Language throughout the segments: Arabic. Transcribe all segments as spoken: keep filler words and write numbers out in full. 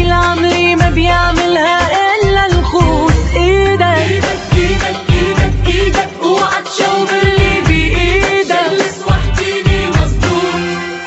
العمري ما بيعملها إلا الخوف. إيدك ايدك ايدك ايدك ايدك اوعى تشاور اللي بايدك، جلس واحكيني مظبوط.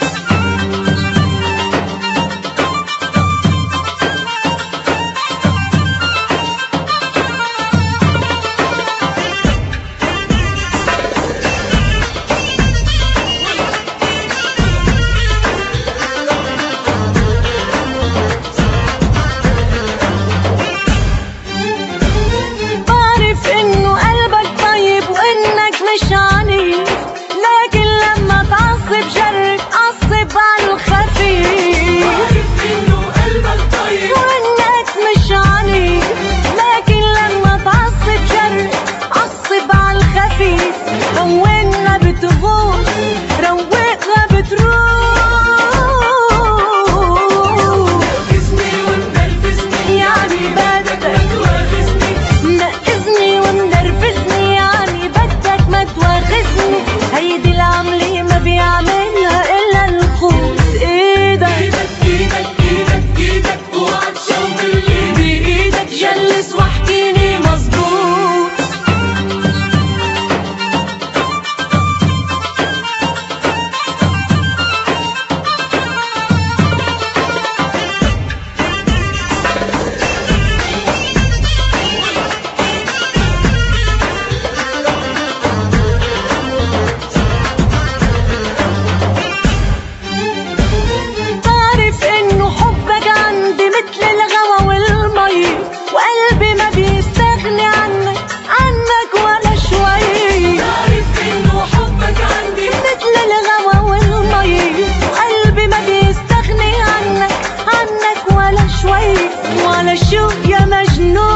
مش عنيف، لكن لما تعصب جرب عصب على الخفيف. عارف انه قلبك طيب وانك مش عنيف، لكن لما تعصب جرب عصب على الخفيف. روقنا بتغوص روقنا بتروح، نرفزني ومنرفزني يعني بدك ما تواخذني، منقذني ومنرفزني يعني بدك ما تواخذني. هيدي العملة ما بيعملها إلا الخوف. إيدك ايدك ايدك ايدك ايدك اوعى تشاور اللي بايدك، جلس واحكيني مظبوط. بعرف إنه حبك عندي مثل الغوا والمي، وقلبي ما بيستغني عنك عنك ولا شوي. عارف انه حبك عندي مثل الغوا والمي، وقلبي ما بيستغني عنك عنك ولا شوي. ولا شو يا مجنون